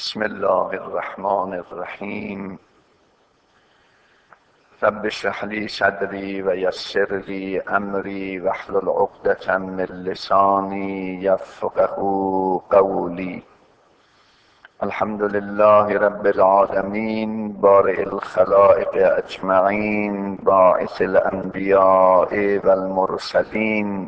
بسم الله الرحمن الرحیم. رب اشرح لی صدری و یسر لی امری واحلل عقدة من لسانی یفقهوا قولی. الحمد لله رب العالمین بارئ الخلائق اجمعین باعث الانبیاء والمرسلین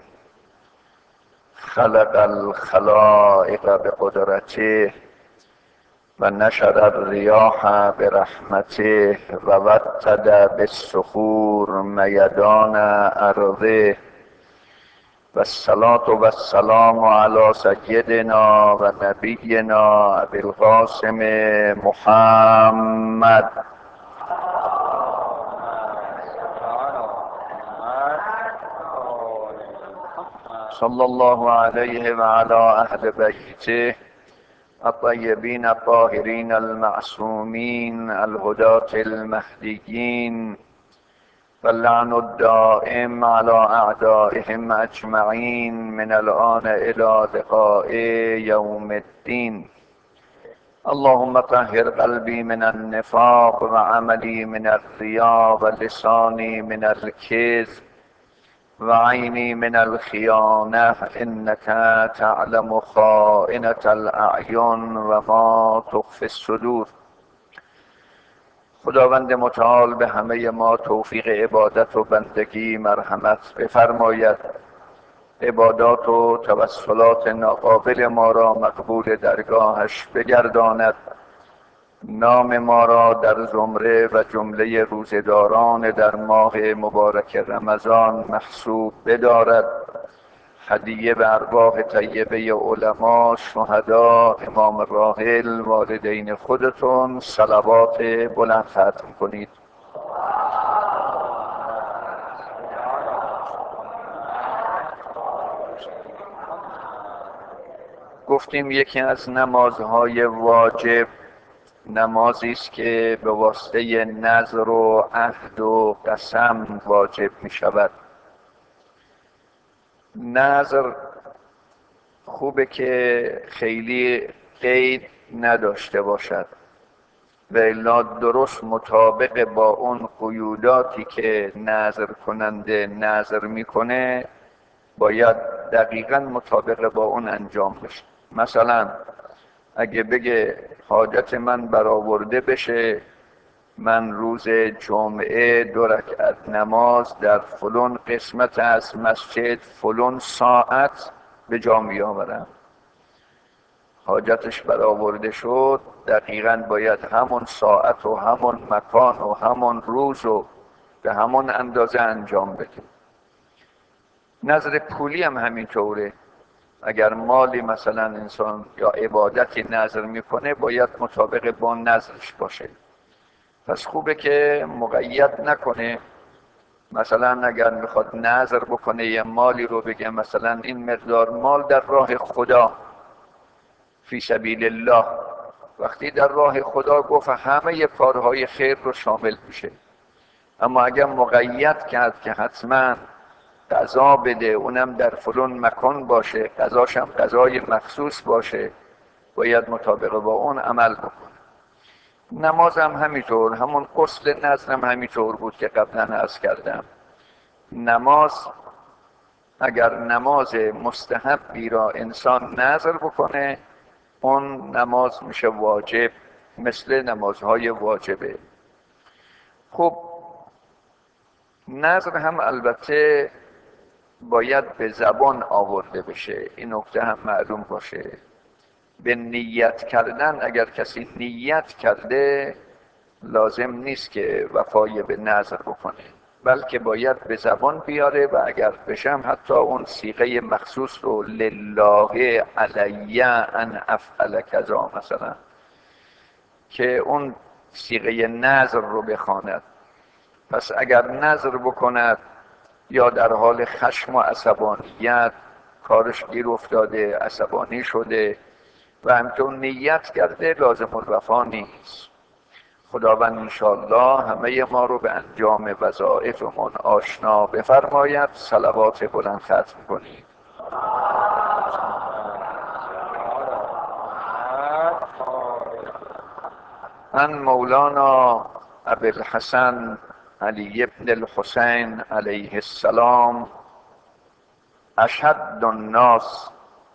خلق الخلائق بقدرته و نشر الریاح برحمته و وطد بالصخور میدان ارضه و الصلاة و السلام علی سیدنا و نبینا ابی القاسم محمد صلی الله علیه و علی اهل بیته الطیبین الطاهرین المعصومین الهداة المهدیین واللعن الدائم على اعدائهم اجمعین من الآن الى لقاء یوم الدین. اللهم طهر قلبی من النفاق و عملی من الریا و لسانی من الکذب و عینی من الخیانه انک تعلم خائنة الاعین و ما تخفی الصدور. خداوند متعال به همه ما توفیق عبادت و بندگی مرحمت بفرماید. عبادات و توسلات ناقابل ما را مقبول درگاهش بگرداند. نام ما را در زمره و جمله روزداران در ماه مبارک رمضان محسوب بدارد. هدیه به ارواح طیبه علما، شهدا، امام راحل، والدین خودتون صلوات بلند ختم کنید. گفتیم یکی از نمازهای واجب نمازی است که به واسطه نذر و عهد و قسم واجب می شود. نذر خوبه که خیلی قید نداشته باشد و الا درست مطابق با اون قیوداتی که نذر کننده نذر میکنه باید دقیقاً مطابق با اون انجام بشه. مثلا اگه بگه حاجت من برآورده بشه، من روز جمعه 2 رکعت نماز در فلان قسمت از مسجد فلان ساعت به جا میآورم، حاجتش برآورده شد، دقیقاً باید همون ساعت و همون مکان و همون روز و به همون اندازه انجام بده. نذر پولی هم همینطوره. اگر مالی مثلا انسان یا عبادتی نذر میکنه باید مطابق با نذرش باشه. پس خوبه که مقید نکنه. مثلا اگر میخواد نذر بکنه یه مالی رو بگه مثلا این مقدار مال در راه خدا فی سبیل الله، وقتی در راه خدا گفت همه کارهای خیر رو شامل میشه. اما اگر مقید کرد که حتما قضا بده، اونم در فلان مکان باشه، قضاش هم قضای مخصوص باشه، باید مطابق با اون عمل بکنه. نماز هم همینطور، همون غسل نذر هم همینطور بود که قبلا عرض کردم. نماز اگر نماز مستحبی را انسان نذر بکنه اون نماز میشه واجب، مثل نمازهای واجبه. خب نذر هم البته باید به زبان آورده بشه، این نکته هم معلوم باشه. به نیت کردن اگر کسی نیت کرده لازم نیست که وفای به نذر بکنه، بلکه باید به زبان بیاره و اگر بشم حتی اون صیغه مخصوص رو لله علی ان افعل کذا مثلا، که اون صیغه نذر رو بخواند. پس اگر نذر بکند یا در حال خشم و عصبانیت کارش گیر افتاده، عصبانی شده و همچون نیت کرده، لازم الوفا نیست. خداوند انشاءالله همه ما رو به انجام وظایفمون آشنا بفرماید. صلوات بلند ختم کنید. عن مولانا ابی الحسن علی بن الحسین علیه السلام اشد الناس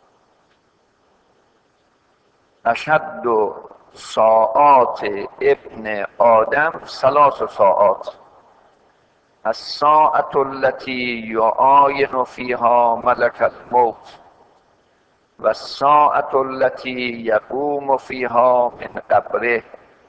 اشد ساعات ابن آدم 3 ساعات الساعة التي يعاين فيها ملك الموت والساعة التي يقوم فيها من قبره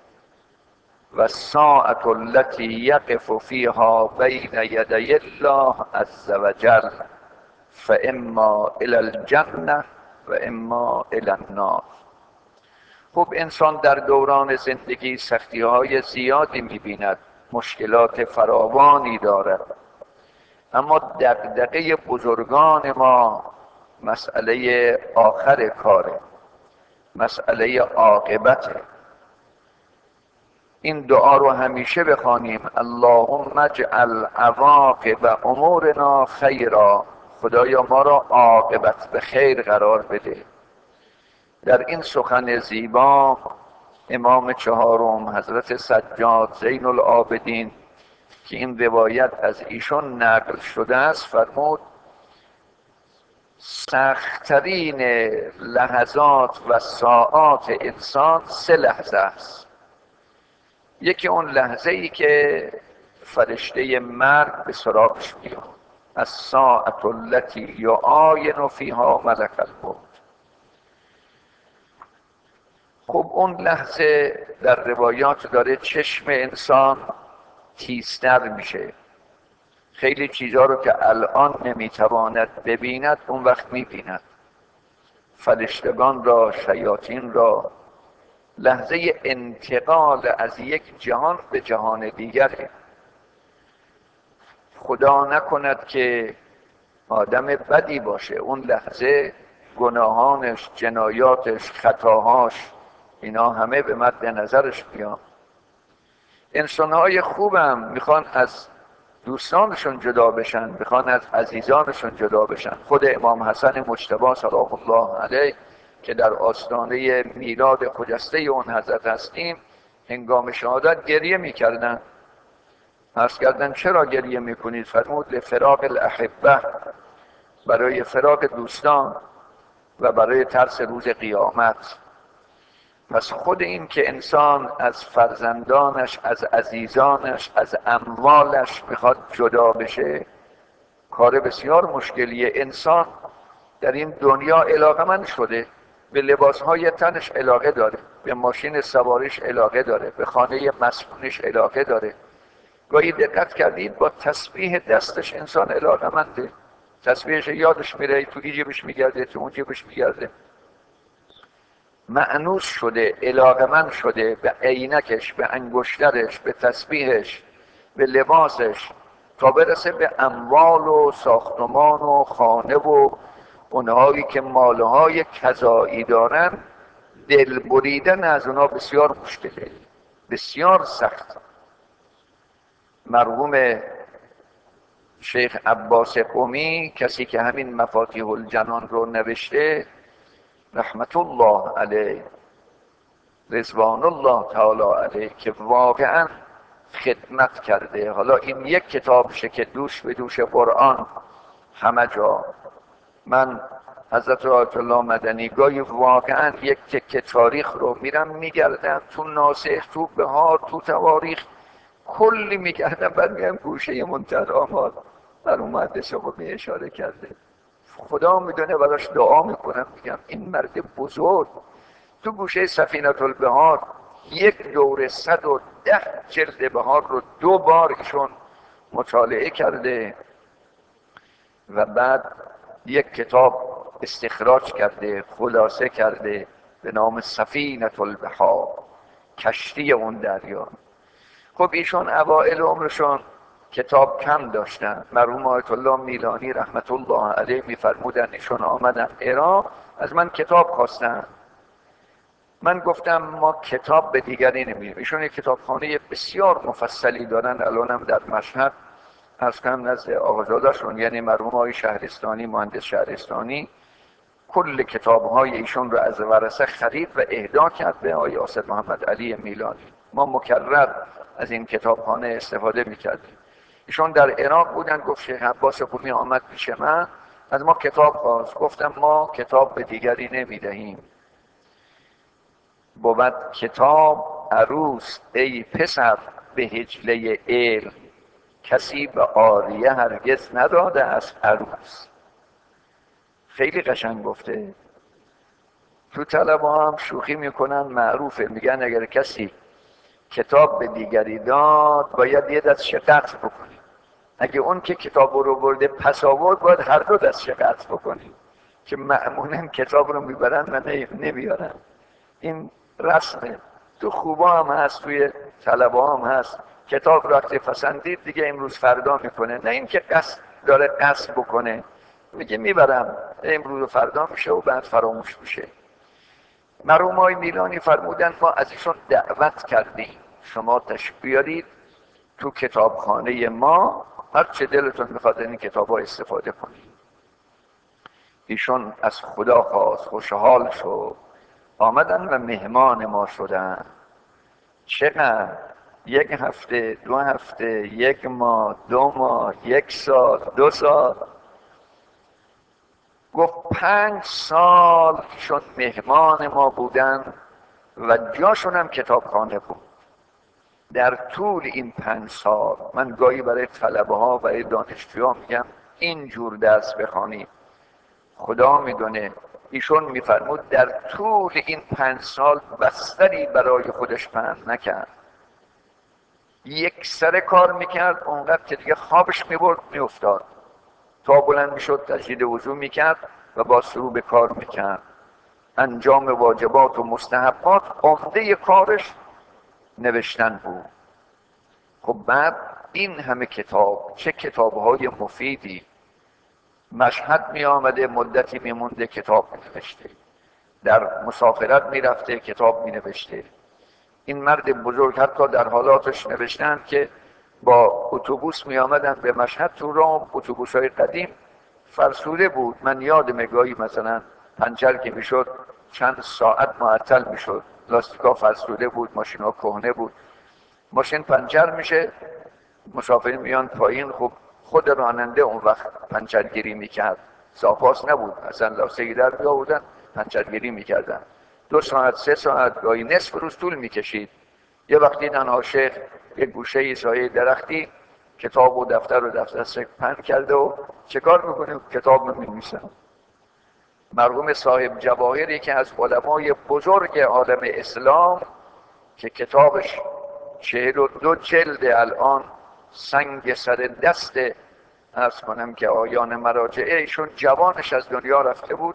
والساعة التي يقف فيها بين يدي الله عز وجل فاما الى الجنة و اما الى النار. خب انسان در دوران زندگی سختی های زیادی میبیند، مشکلات فراوانی دارد، اما دغدغه بزرگان ما مسئله آخر کاره، مسئله عاقبته. این دعا رو همیشه بخوانیم: اللهم اجعل عواقب امورنا خیرا. خدایا ما را عاقبت به خیر قرار بده. در این سخن زیبا امام چهارم حضرت سجاد زین العابدین که این روایت از ایشون نقل شده است فرمود سخت‌ترین لحظات و ساعات انسان 3 لحظه است. یکی اون لحظه ای که فرشته مرگ به سراغش میاد، الساعة التي يعاين فيها ملك الموت. خب اون لحظه در روایات داره چشم انسان تیزتر میشه، خیلی چیزها رو که الان نمیتواند ببیند اون وقت میبیند، فرشتگان را، شیاطین را. لحظه انتقال از یک جهان به جهان دیگره. خدا نکند که آدم بدی باشه، اون لحظه گناهانش، جنایاتش، خطاهاش اینا همه به مد نظرش بیان. انسانهای خوبم میخوان از دوستانشون جدا بشن، میخوان از عزیزانشون جدا بشن. خود امام حسن مجتبی سلام الله علیه که در آستانه میلاد خجسته اون حضرت هستیم هنگام شهادت گریه میکردن. عرض کردن چرا گریه میکنید؟ فرمود لفراق الاحبه، برای فراق دوستان و برای ترس روز قیامت. پس خود این که انسان از فرزندانش، از عزیزانش، از اموالش میخواد جدا بشه کار بسیار مشکلیه. انسان در این دنیا علاقه‌مند شده، به لباسهای تنش علاقه داره، به ماشین سواریش علاقه داره، به خانه مسکونش علاقه داره. گاهی دقت کردید با تسبیح دستش انسان علاقه‌منده، تسبیحش یادش میره، تو این جیبش میگرده، تو اون جیبش میگرده. مأنوس شده، علاقه‌مند شده به عینکش، به انگشترش، به تسبیحش، به لباسش، تا برسه به اموال و ساختمان و خانه و اونهایی که مالهای کذایی دارن. دل بریدن از اونها بسیار مشکله، بسیار سخت. مرحوم شیخ عباس قمی، کسی که همین مفاتیح الجنان رو نوشته رحمت الله علیه، رضوان الله تعالی علیه، که واقعا خدمت کرده. حالا این یک کتابشه که دوش به دوش قرآن همه جا. من حضرت آیت الله مدنی گاهی واقعا یک تکه تاریخ رو میرم میگردم تو ناسخ، تو بهار، تو تواریخ، کلی میگردم، بعد میگم گوشه منتهی آمال بر مهندس قمی اشاره کرده. خدا میدونه براش دعا میکنم، میگم این مرد بزرگ تو گوشه سفینة البحار یک دوره 110 جلد بهار رو 2 بار ایشون مطالعه کرده و بعد یک کتاب استخراج کرده، خلاصه کرده به نام سفینة البحار، کشتی اون دریا. خب ایشون اوائل عمرشون کتاب کم داشتن. مرحوم آیت الله میلانی رحمت الله علیه میفرمودن ایشون آمدن عراق، از من کتاب خواستن. من گفتم ما کتاب به دیگری نمیدیم. ایشون یک کتابخانه بسیار مفصلی دارن، الان هم در مشهد، عرض کنم نزد آقازاده‌شون، یعنی مرحوم آقای شهرستانی، مهندس شهرستانی، کل کتاب‌های ایشون رو از ورثه خرید و اهدا کرد به آقای یاسر محمد علی میلانی. ما مکرر از این کتابخانه استفاده میکردیم. ایشون در عراق بودن، گفت شیخ عباس قمی آمد پیش من، از ما کتاب خواست. گفتم ما کتاب به دیگری نمیدهیم، بود کتاب عروس ای پسر به هجله علم، کسی به عاریه هرگز نداده از عروس. خیلی قشنگ گفته. تو طلبه هم شوخی میکنن، معروفه، میگن اگر کسی کتاب به دیگری داد باید یه دست شقت بکنی، اگه اون که کتاب رو برده پس آورد باید هر دو دست شقت بکنی، که معمولا کتاب رو میبرن و نمیارن. این رسمه، تو خوبا هم هست، توی طلبه هم هست. کتاب رو وقتی پسندید دیگه امروز فردا میکنه، نه اینکه قصد داره قصد بکنه، میگه میبرم امروز و فردا میشه و بعد فراموش میشه. مرحوم آقای میلانی فرمودن ما از ایشون دعوت کردیم شما تشریف بیارید تو کتابخانه ما، هر چه دلتون میخواد این کتابا استفاده کنید. ایشون از خدا خواست، خوشحال شد، آمدن و مهمان ما شدن. چقدر؟ 1 هفته، 2 هفته، 1 ماه، 2 ماه، 1 سال، 2 سال. گفت 5 سال شد مهمان ما بودن و جاشون هم کتابخانه بود. در طول این 5 سال من گاهی برای طلبه ها، برای دانشجوها میگم اینجور درس بخوانید، خدا میدونه ایشون میفرمود در طول این 5 سال بستری برای خودش پهن نکرد. یک سر کار میکرد اونقدر که دیگه خوابش میبرد میافتاد، تا بلند میشد تجدید وضو میکرد و با شروع به کار میکرد. انجام واجبات و مستحبات عمده کارش نوشتن بود. خب بعد این همه کتاب، چه کتابهای مفیدی. مشهد می آمده مدتی می مونده کتاب می نوشته، در مسافرت می رفته کتاب می نوشته. این مرد بزرگ حتی در حالاتش نوشتن که با اتوبوس می آمدن به مشهد، تو راه اتوبوس های قدیم فرسوده بود، من یادم گاهی مثلا پنچر که می شد چند ساعت معطل می شد، لاستیکا فرسوده بود، ماشینا کهنه بود، ماشین پنچر میشه، مسافرین میان پایین. خب خود راننده اون وقت پنچرگیری میکرد، ساپاس نبود، اصلا لاستیکی در بیاوردن پنچرگیری میکردن. 2 ساعت 3 ساعت گاهی نصف روز طول میکشید. یه وقتی دیدن شیخ یه گوشه سایه درختی کتاب و دفتر و دفترچه پهن کرده و چه کار میکنه؟ کتاب رو می‌نویسه. مرحوم صاحب جواهری که از علمای بزرگ عالم اسلام که کتابش 42 جلد الان سنگ سر دست، عرض کنم که آیان مراجعه، ایشون جوانش از دنیا رفته بود،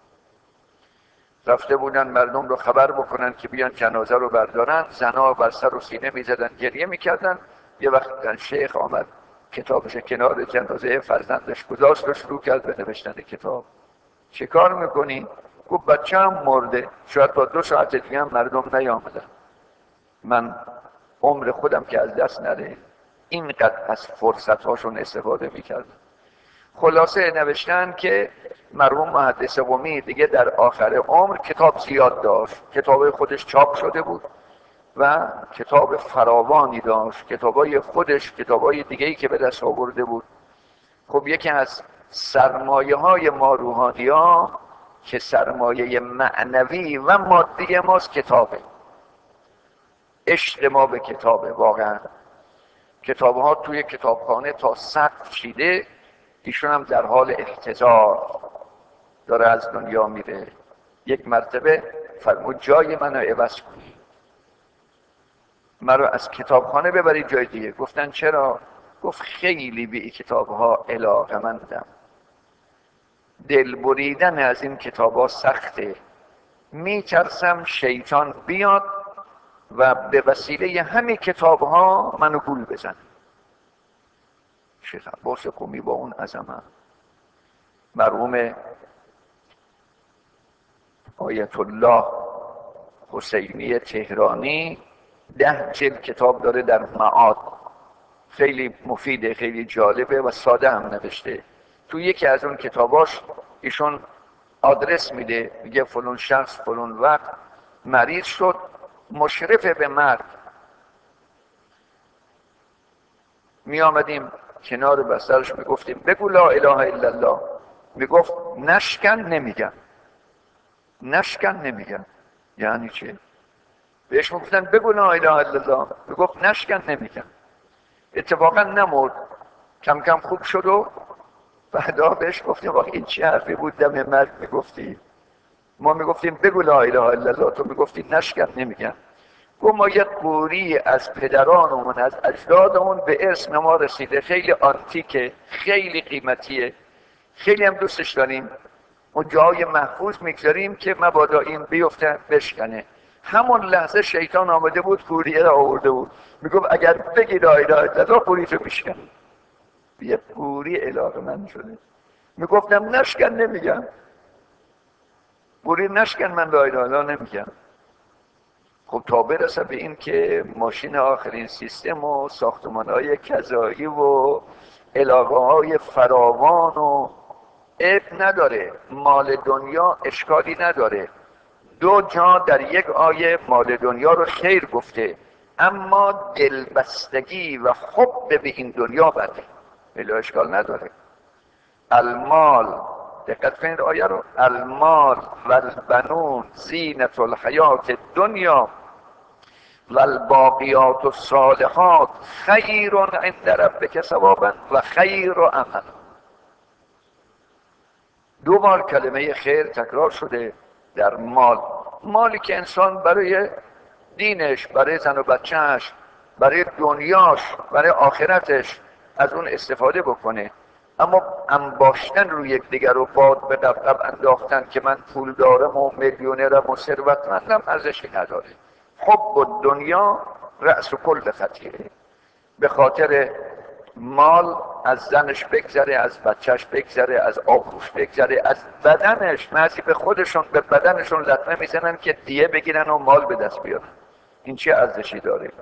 رفته بودن مردم رو خبر بکنن که بیان جنازه رو بردارن، زنها بر سر و سینه میزدن گریه میکردن. یه وقت شیخ آمد کتابش کنار جنازه فرزندش گذاشت و شروع کرد به نوشتن کتاب. چه کار میکنی؟ گفت بچه هم مرده، شاید تا 2 ساعت دیگه هم مردم نیامدن، من عمر خودم که از دست نره. اینقدر از فرصت هاشون استفاده میکرد. خلاصه نوشتن که مرحوم محدث قمی دیگه در آخر عمر کتاب زیاد داشت، کتاب خودش چاپ شده بود و کتاب فراوانی داشت، کتابای خودش، کتابای دیگه‌ای که به دست آورده بود. خب یکی از سرمایه های ما روحانی ها که سرمایه معنوی و مادی ماست کتابه، عشق ما به کتابه. واقعا کتابها توی کتابخانه تا سقف چیده، ایشون هم در حال احتضار داره از دنیا میره. یک مرتبه فرمود جای منو عوض کنی، مرا از کتابخانه ببرید جای دیگه. گفتن چرا؟ گفت خیلی به این کتابها علاقه‌مندم، دل بریدن از این کتابها سخته، میترسم شیطان بیاد و به وسیله همین کتابها منو گول بزن. شیخ عباس قمی با اون عظمت. مرحوم آیت الله حسینی تهرانی 10 جلد کتاب داره در معاد، خیلی مفیده، خیلی جالبه و ساده هم نوشته. تو یکی از اون کتاباش ایشون آدرس میده، میگه فلان شخص فلان وقت مریض شد، مشرف به مرگ، می آمدیم کنار بسترش میگفتیم بگو لا اله الا الله، میگفت نشکن نمیگم. نشکن نمیگم یعنی چه؟ بهش میگفتن بگو لا اله الا الله، میگفت نشکن نمیگم. اتفاقا نمرد، کم کم خوب شد و بعدا بهش گفتیم واقعا این چه حرفی بود دم مرگ میگفتی؟ ما میگفتیم بگو لا اله الا الله، تو میگفتی نشکن نمیگم. گفت ما یک قوری از پدرانمون از اجدادمون به اسم ما رسیده، خیلی آنتیکه، خیلی قیمتیه، خیلی هم دوستش داریم، اون جای محفوظ میگذاریم که مبادا این بیفته بشکنه. همون لحظه شیطان آمده بود قوریه را آورده بود، میگفت اگر بگی لا اله الا الله قوری تو میشکن. یه قوری علاقه من شده، میگفتم نشکن نمیگم، قوری نشکن من لا اله الا الله نمیگم. خب تا برسه به این که ماشین آخرین سیستم و ساختمان‌های کذایی و علاقه‌های فراوان و عیب نداره، مال دنیا اشکالی نداره. دو جا در یک آیه مال دنیا رو خیر گفته، اما دلبستگی و حب به این دنیا بده، بلا اشکال نداره. المال، دقت کنید آیه رو، المال و البنون زینت الحیات دنیا و الباقیات الصالحات خیر عند ربک ثوابا و خیر عملا. دو بار کلمه خیر تکرار شده در مال. مالی که انسان برای دینش، برای زن و بچهش، برای دنیاش، برای آخرتش از اون استفاده بکنه. اما انباشتن روی یکدیگر رو باد به قبقب انداختن که من پول دارم و میلیونرم و ثروتمندم ارزشی نداره. حب الدنیا رأس کل خطیره. به خاطر مال از زنش بگذره، از بچهش بگذره، از آبروش بگذره، از بدنش. بعضی به خودشون به بدنشون لطمه میزنن که دیه بگیرن و مال به دست بیارن. این چه ارزشی داره؟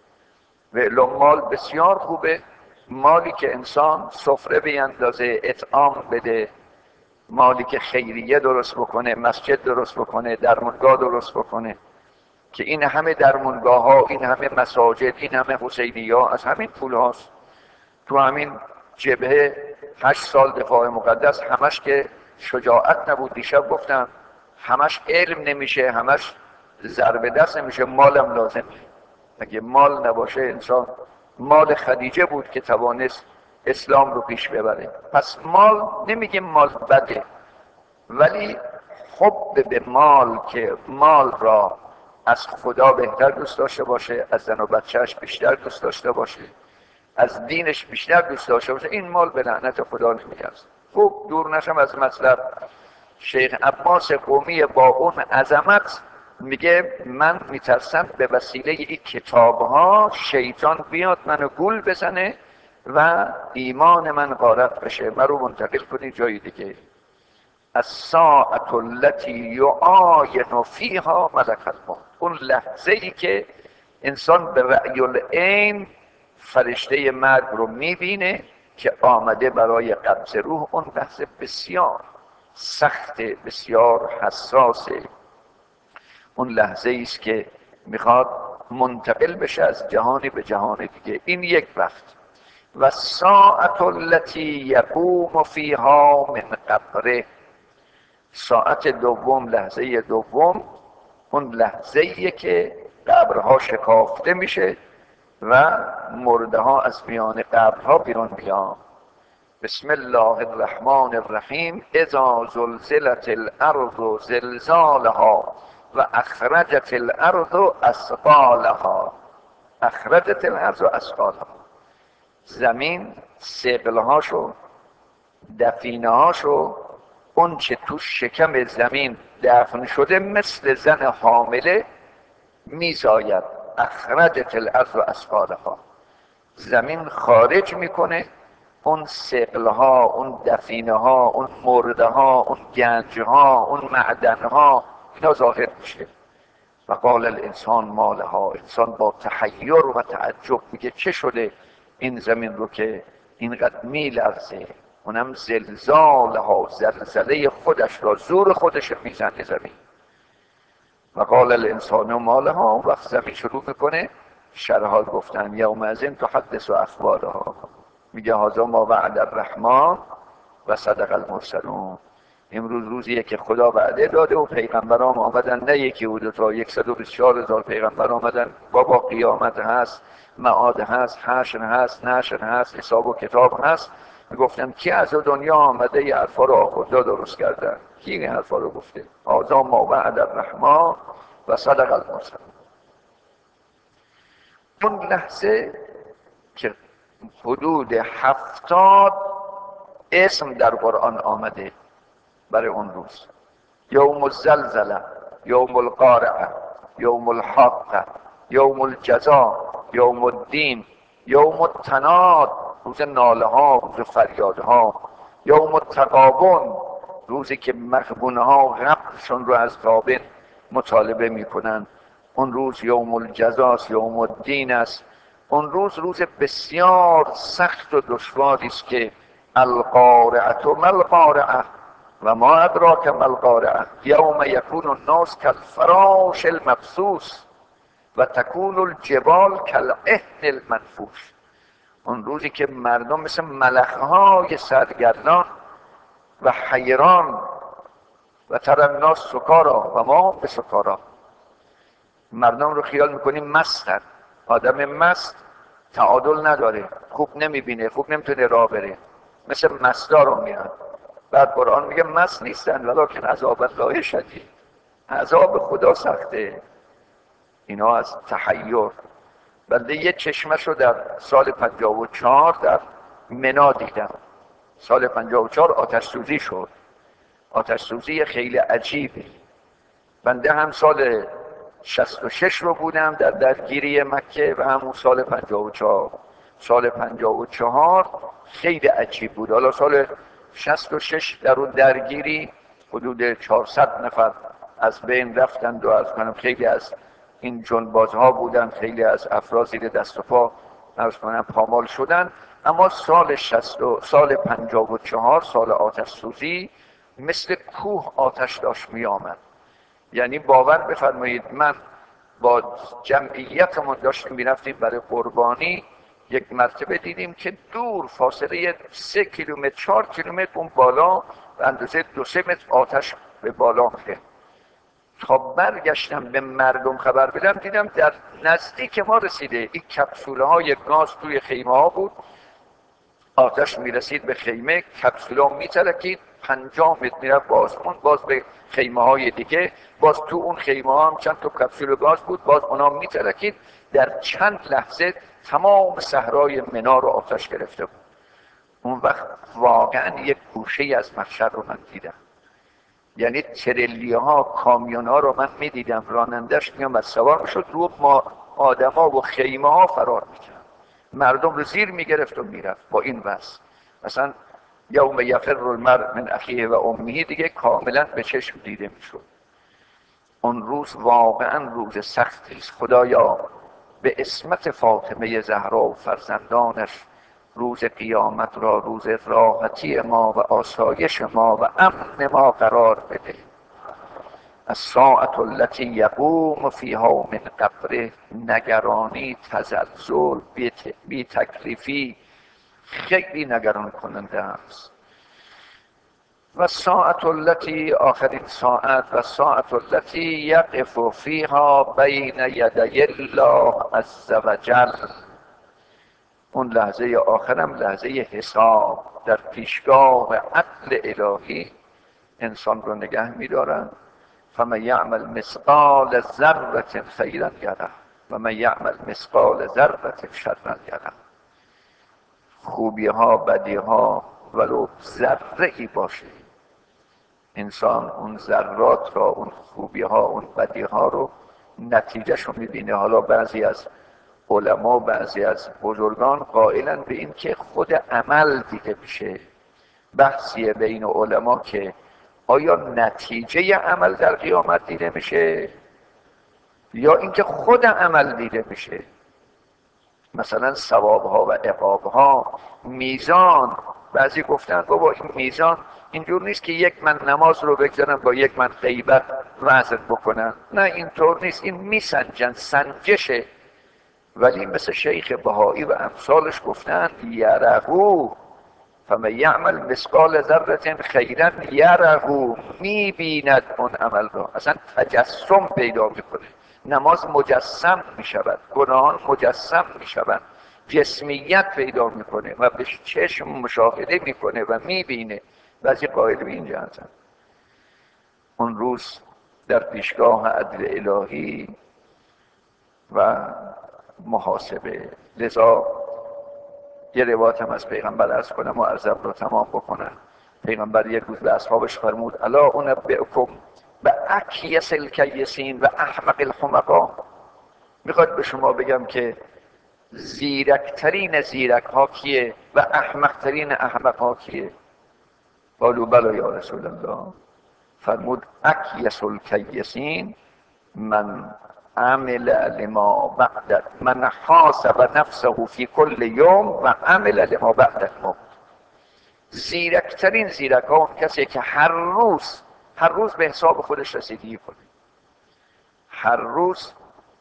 و مال بسیار خوبه، مالی که انسان سفره بیندازه، اطعام بده، مالی که خیریه درست بکنه، مسجد درست بکنه، درمانگاه درست بکنه، که این همه درمانگاه ها، این همه مساجد، این همه حسینیه ها از همین پول هاست. تو همین جبهه 8 سال دفاع مقدس همش که شجاعت نبود، دیشب گفتم همش علم نمیشه، همش ضرب دست نمیشه، مالم لازمه. اگه مال نباشه انسان، مال خدیجه بود که توانست اسلام رو پیش ببره. پس مال نمیگه مال بده، ولی حب به مال که مال را از خدا بهتر دوست داشته باشه، از زن و بچهش بیشتر دوست داشته باشه، از دینش بیشتر دوست داشته باشه، این مال به لعنت خدا نمیارزه. خوب دور نشم از مطلب، شیخ عباس قمی با اون عظمت میگه من میترسم به وسیله این کتابها شیطان بیاد منو گول بزنه و ایمان من غارت بشه، من رو منتقل کنی جایی دیگه. الساعة التي يعاين فيها ملك الموت، اون لحظه ای که انسان به رأی العین فرشته مرگ رو میبینه که آمده برای قبض روح. اون لحظه بسیار سخت، بسیار حساسه. اون لحظه است که میخواد منتقل بشه از جهانی به جهان دیگه. این یک وقت. و ساعت التي یقوم فیها من قبره، ساعت دوم، لحظه دوم، اون لحظه ایه که قبرها شکافته میشه و مرده ها از میان قبرها بیرون میان. بسم الله الرحمن الرحیم. اذا زلزلت الارض زلزالها و اخرجت الارض اثقالها. اخرجت الارض اثقالها، زمین ثقلهاشو، دفینهاشو، اون چه تو شکم زمین دفن شده مثل زن حامله میزاید. اخرجت الارض اثقالها، زمین خارج میکنه اون ثقلها، اون دفینه‌ها، اون مرده‌ها، اون گنج‌ها، اون معدن‌ها، اینا ظاهر میشه. و قال الانسان ما لها، انسان با تحیر و تعجب میگه چه شده این زمین رو که اینقدر میلرزه؟ اونم زلزالها، زلزله خودش را، زور خودش میزنه زمین. و قال الانسان ما لها، وقت زمین شروع میکنه شرحال گفتن یومئذ تحدث اخبارها، میگه هذا ما وعد الرحمن و صدق المرسلون. امروز روزیه که خدا وعده داده و پیغمبران آمدن، نه یکی و دو تا، 124,000 پیغمبر آمدن. بابا قیامت هست، معاد هست، حشر هست، نشر هست، حساب و کتاب هست. میگفتن کی از دنیا آمده این حرفا رو آخونده درست کردن؟ کی این حرفا رو گفته؟ هذا ما وعد الرحمن و صدق المرسلون. اون لحظه که حدود 70 اسم در قرآن آمده برای اون روز: یوم الزلزله، یوم القارعه، یوم الحاقه، یوم الجزا، یوم الدین، یوم التناد، روز ناله ها، روز فریاد ها، یوم التغابن، روزی که مغبونه ها قبرشون رو از غابن مطالبه میکنن. اون روز یوم الجزاست، یوم الدین است. اون روز روز بسیار سخت و دشواری است که القارعه ما القارعه و ما ادراک ما القارعه یوم یکون الناس کالفراش المبثوث و تکون الجبال کالعهن المنفوش. اون روزی که مردم مثل ملخهای سرگردان و حیران و تر الناس سکارا و ما به سکارا، مردم رو خیال میکنیم مستن. آدم مست تعادل نداره، خوب نمیبینه، خوب نمیتونه راه بره، مثل مستا رو میرن. بعد قرآن میگه مست نیستن ولکن عذاب الله شدید، عذاب خدا سخته. اینا از تحیر. بنده یه چشمش رو در سال 54 در منا دیدم. سال 54 آتش سوزی شد، آتش سوزی خیلی عجیبه. بنده هم سال 66 رو بودم در درگیری مکه و همون سال 54. سال 54 خیلی عجیب بود. حالا سال 66 در اون درگیری حدود 400 نفر از بین رفتند و از کنم خیلی از این جنبازها بودن، خیلی از افراد زیر دست و پا از کنم پامال شدن. اما سال 54 سال آتش سوزی مثل کوه آتش داشت می آمد. یعنی باور بفرمایید من با جمعیتمون داشتیم میرفتیم برای قربانی، یک مرتبه دیدیم که دور فاصله 3 کیلومتر 4 کیلومتر اون بالا به اندازه 2-3 متر آتش به بالا میره. تا برگشتم به مردم خبر بدم دیدم در نزدیک ما رسیده. این کپسوله های گاز توی خیمه ها بود، آتش میرسید به خیمه، کپسوله ها میترکید 50 متر میرفت به آسمون، باز به خیمه های دیگه، باز تو اون خیمه ها هم چند تا کپسول گاز بود، باز اونا میترکید. در چند لحظه تمام صحرای منا رو آتش گرفته بود. اون وقت واقعا یک گوشه از محشر رو من دیدم. یعنی تریلیه ها کامیون ها رو من میدیدم، رانندش میام از سوار میشد رو ما آدم ها و خیمه ها فرار میکرد، مردم رو زیر میگرفت و میرفت. با این وضع مثلا یوم یفر المرء من اخیه و امه دیگه کاملا به چشم دیده میشد. اون روز واقعا روز سختی است. خدایا به عصمت فاطمه زهرا و فرزندانش روز قیامت را روز راحتی ما و آسایش ما و امن ما قرار بده. الساعة التي یقوم فیها من قبره، نگرانی، تزلزل، بی تکلیفی خیلی نگران کننده است. و ساعت التي آخرین ساعت و ساعت التي یقف فیها بین یدی الله عز وجل، اون لحظه آخرم لحظه حساب در پیشگاه عدل الهی انسان رو نگه می‌دارن. فمن یعمل مثقال ذره خیرا یره و من یعمل مثقال ذره شرا یره. خوبی ها بدی ها ولو ذره ای باشه، انسان اون ذرات را، اون خوبی ها، اون بدی ها رو نتیجهش رو میبینه. حالا بعضی از علما، بعضی از بزرگان قائلن به این که خود عمل دیده میشه. بحثیه بین علما که آیا نتیجه عمل در قیامت دیده میشه یا اینکه خود عمل دیده میشه. مثلا ثوابها و عقابها، میزان. بعضی گفتن بابا این میزان اینجور نیست که یک من نماز رو بگذارم با یک من غیبت وزن بکنن، نه اینطور نیست. این میسنجن، سنجشه. ولی مثل شیخ بهایی و امثالش گفتن یرهو فمن یعمل مثقال ذره خیرا یرهو، میبیند اون عمل را، اصلا تجسم پیدا میکنه. نماز مجسم میشود، گناهان مجسم میشود، جسمیت پیدا میکنه و به چشم مشاهده میکنه و میبینه. بعضی قائل به اینجا هستن اون روز در پیشگاه عدل الهی و محاسبه. لذا یه روایت هم از پیغمبر عرض کنم و عرضم رو تمام بکنم. پیغمبر یک روز به اصحابش فرمود الا انبئکم باکیس الکیسین و احمق الحمقا، میخواد به شما بگم که زیرکترین زیرک ها کیه و احمقترین احمق ها کیه؟ قالوا بلی یا رسول الله. فرمود اکیس الکیسین من عمل لما بعد، من حاسب نفسه فی کل یوم و عمل لما بعد الموت. زیرکترین زیرک ها اون کسی که هر روز به حساب خودش رسیدگی کنه. هر روز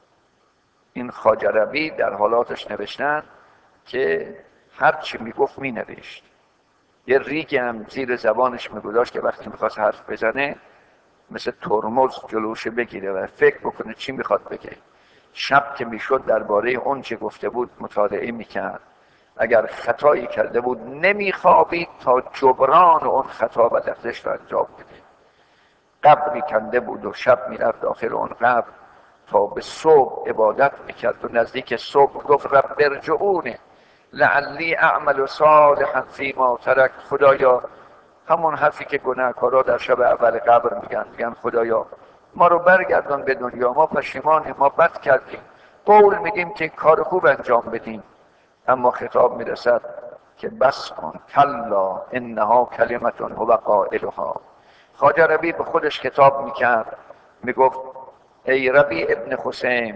این خواجه ربی در حالاتش نوشتن که هر چی میگفت مینوشت. یه ریگ هم زیر زبانش میگذاشت که وقتی میخواست حرف بزنه مثل ترمز جلوش بگیره و فکر بکنه چی میخواد بگه. شب که میشد درباره اون چه گفته بود مطالعه میکرد. اگر خطایی کرده بود نمیخوابید تا جبران اون خطا و لغزش را انجام بده. قبری کنده بود و شب میرفت داخل اون قبر تا به صبح عبادت میکرد و نزدیک صبح گفت رب ارجعونه لعلی اعمل صالحا فیما ترک. خدایا، همون حرفی که گناهکارا در شب اول قبر میگن خدایا ما رو برگردان به دنیا، ما پشیمانیم، ما بد کردیم، قول میدیم که کار خوب انجام بدیم. اما خطاب میرسد که بس کن کلا انها کلمت هو قائلها. خواجه ربیع به خودش خطاب میکرد، میگفت ای ربیع ابن خثیم،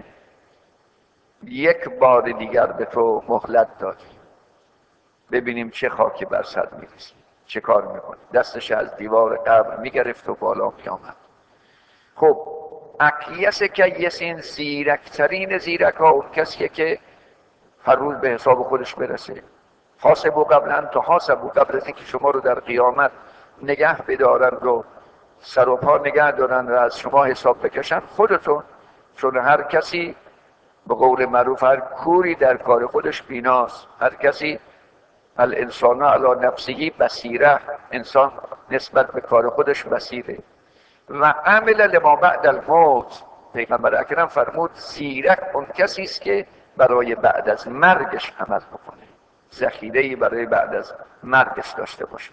یک بار دیگر به تو مهلت دادیم، ببینیم چه خاکی بر سر میریزی، چه کار میکنی. دستش از دیوار قبر میگرفت و بالا میآمد. خب اکیس کیسین، زیرکترین زیرک ها اون کسیه که هر روز به حساب خودش برسه. حاسبوا قبل ان تحاسبوا، قبل از اینکه شما رو در قیامت نگه بدارند و سر و پا نگه دارند و از شما حساب بکشن خودتون. چون هر کسی به قول معروف هر کوری در کار خودش بیناست. هر کسی الانسان علی نفسه بصیره، انسان نسبت به کار خودش بصیره. و عمل لما بعد الموت، پیغمبر اکرم فرمود زیرک اون کسی است که برای بعد از مرگش عمل بکنه، ذخیره‌ای برای بعد از مرگش داشته باشه.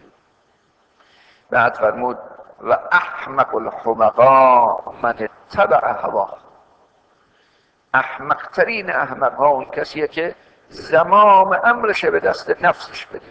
بعد فرمود و احمق الحمقا من اتبع هواه. احمقترین احمق ها اون کسیه که زمام امرش به دست نفسش بده.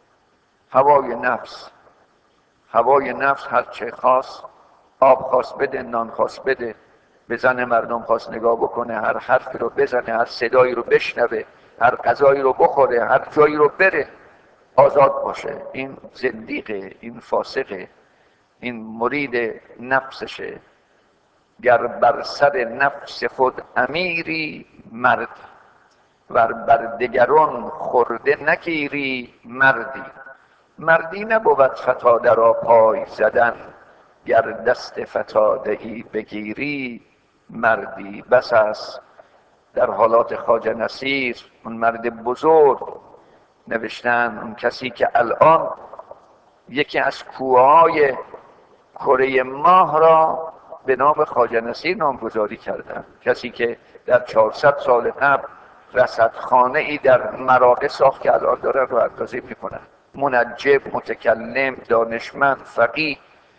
هوای نفس هر چه خواست، آب خواست بده، نان خواست بده، به زن مردم خواست نگاه بکنه، هر حرفی رو بزنه، هر صدایی رو بشنوه، هر غذایی رو بخوره، هر جایی رو بره، آزاد باشه. این زندیقه، این فاسقه، این مرید نفسشه. گر بر سر نفس خود امیری مرد، ور بر دگران خورده نگیری مردی. مردی نبود فتاده را پای زدن، گر دست فتاده ای بگیری مردی. بس است در حالات خواجه نصیر، اون مرد بزرگ، نوشتن اون کسی که الان یکی از کوههای کره ماه را به نام خواجه نصیر نامگذاری کردن. کسی که در 400 سال قبل رصدخانه ای در مراغه ساخت که الان دارن رو اندازی میکنن. منجب، متکلم، دانشمند، فقیه.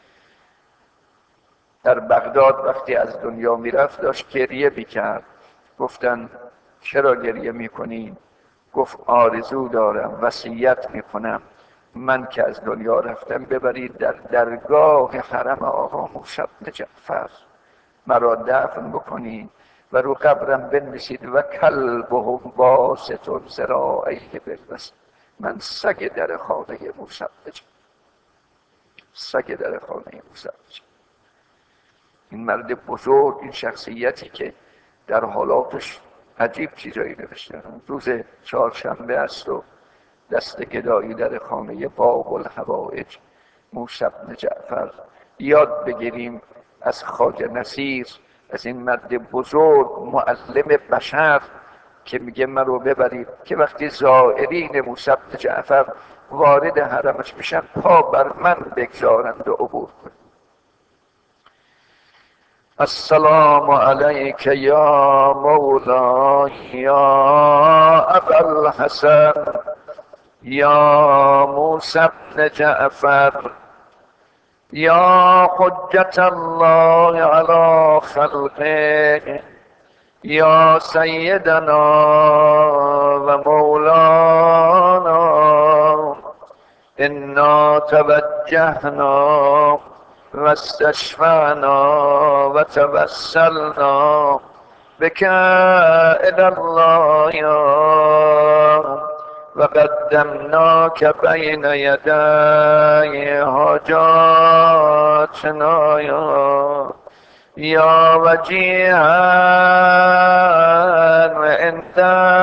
در بغداد وقتی از دنیا میرفت داشت گریه میکرد. گفتن چرا گریه میکنی؟ گفت آرزو دارم، وصیت میکنم من که از دنیا رفتم ببرید در درگاه حرم آقا موسی بن جعفر مرا دفن بکنید و رو قبرم بنویسید و کلبهم باسط ذراعیه بالوصل. من سگ در خانه موسی بن جعفر، سگ در خانه موسی بن جعفر. این مرد بزرگ، این شخصیتی که در حالاتش عجیب چیزایی نوشته. روز چهارشنبه است و دست گدایی در خانه باب الحوائج موسی بن جعفر. یاد بگیریم از خواجه نصیر، از این مرد بزرگ معلم بشر که میگه من رو ببرید، که وقتی زائرین موسی بن جعفر وارد حرمش میشن پا بر من بگذارند و عبور کنند. السلام علیک یا مولا یا ابا الحسن یا موسی بن جعفر یا حجت الله علی خلقه یا سیدنا و مولانا انا توجهنا و استشفعنا و توسلنا بك الى الله و قدمناک بین یدی حاجاتنا یا وجیها عند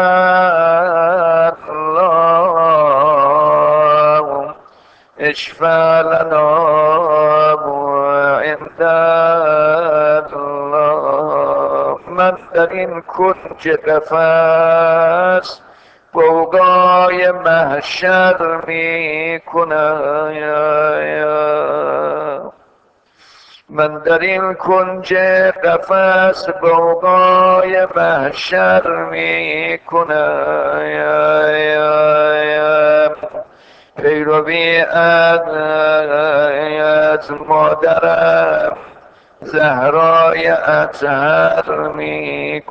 الله اشفع لنا عند الله. من در این کنج قفس غوغای محشر می کنم، من در این کنج قفس غوغای محشر می کنم، پیروی از مادرم زهرای اطهر می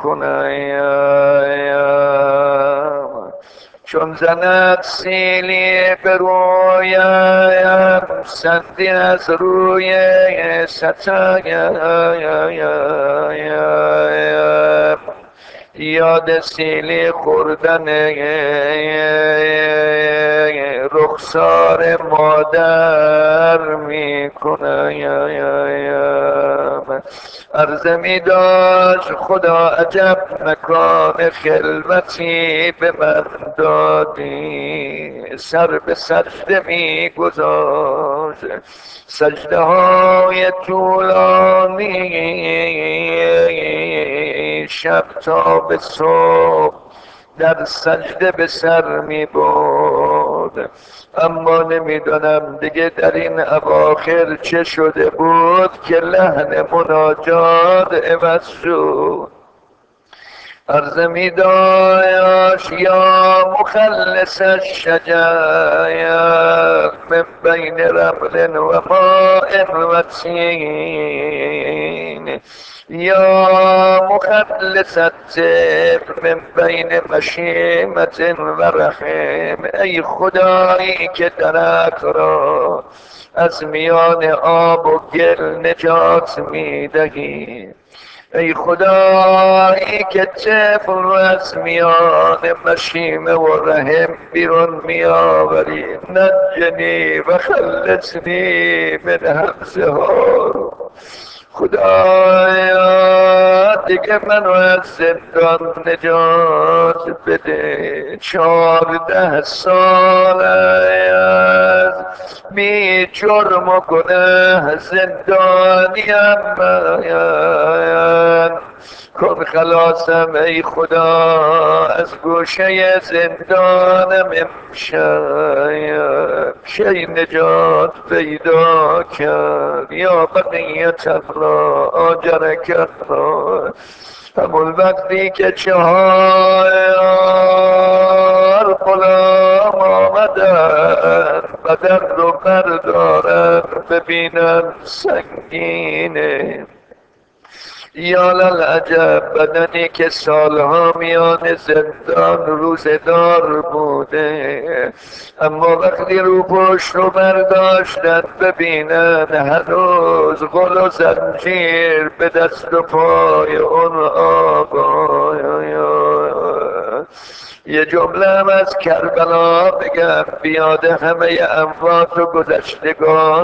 کنم، چون زند سیلی به رویم سندی از روی ستایم، یاد سیلی خوردن رخسار مادر می کنم. عرضه می داشت خدا عجب مکان خلوتی به من دادی، سر به سجده می گذاشت، سجده های طولانی شب تا به صبح در سجده به سر می برد. اما نمیدانم دیگه در این اواخر چه شده بود که لحن مناجات عوض شد. عرضه می داشت یا مخلص الشجاع من بین رمل و ماء و طین، یا مخلص الطفل من بین مشیمة و رحم. ای خدایی که درک را از میان آب و گل نجات می دهی، ای خدایی که طفل رو از میان مشیمه و رحم بیرون می آوری، نجنی و خلصنی من حبسه ها. خدایا دیگه منو از زندان نجات بده. 14 سال از بی جرم و گناه زندانیم من، کن خلاصم ای خدا از گوشه زندانم امشب. کی نجات پیدا کرد یا بقیت الله آجرک الله، همون وقتی که 4 غلام آمدن بدن رو بردارن ببینن سنگینه. یا للعجب، بدنی که سالها میان زندان روزدار بوده، اما وقتی رو پشت رو برداشتن ببینن هنوز غل و زنجیر به دست و پای اون آقا. یه جمله هم از کربلا بگم بیاد همه اموات و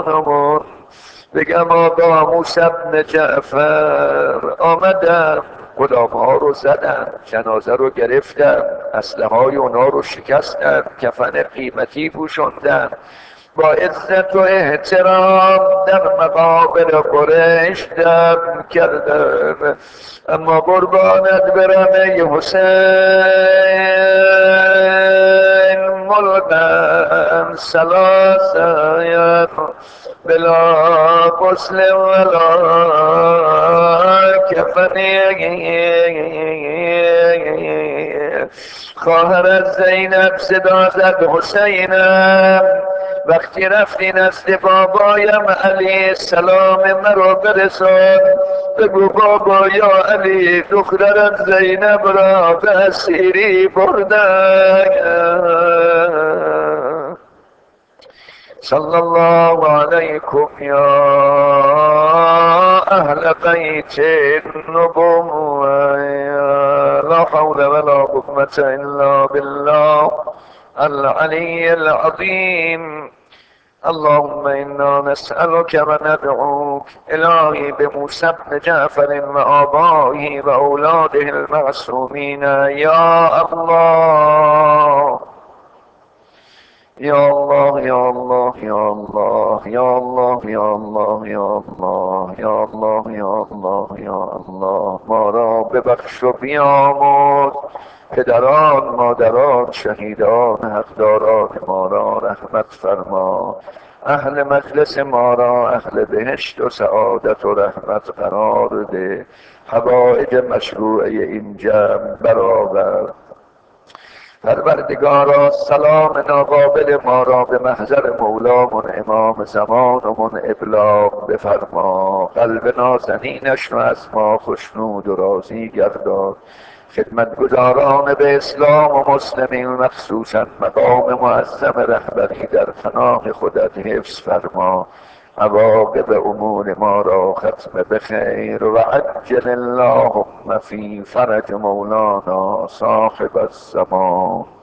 گذشتگانمون، بگم آقا موسی بن جعفر آمدم غلام‌ها رو زدن، جنازه رو گرفتن، اسلحه‌های اونا رو شکستن، کفن قیمتی پوشوندن، با عزت و احترام در مقابل قریش دم کردن. اما قربانت برم ای حسین، ملقا ثلاثه بلا غسل ولا کفنی. خواهر زینب صدا زد حسینم، وقتی رفتی نزد بابایم علی السلام مرا برسان، بگو بابا یا علی دخترم زینب را به اسیری بردن. صلی الله علیکم یا اهل بیت النبوة، لا حول ولا قوة الا بالله العلي العظيم. اللهم انا نسألك وندعوك الهي بموسى بن جعفر وآبائه وأولاده المعصومين يا الله یا الله یا الله یا الله یا الله یا الله یا الله یا الله یا الله یا الله، ما را ببخش و بیامرز، پدران، مادران، شهیدان، حقداران ما را رحمت فرما، اهل مجلس ما را اهل بهشت و سعادت و رحمت قرار ده، حوائج مشروعه این جمع برآور. پروردگارا سلام ناقابل ما را به محضر مولامون امام زمانمون ابلاغ بفرما، قلب نازنینش را از ما خشنود و راضی گردان، خدمتگزاران به اسلام و مسلمین مخصوصا مقام معظم رهبری در پناه خودت حفظ فرما، عواقب امور ما را ختم بخیر و عجل اللهم فی فرج مولانا صاحب الزمان.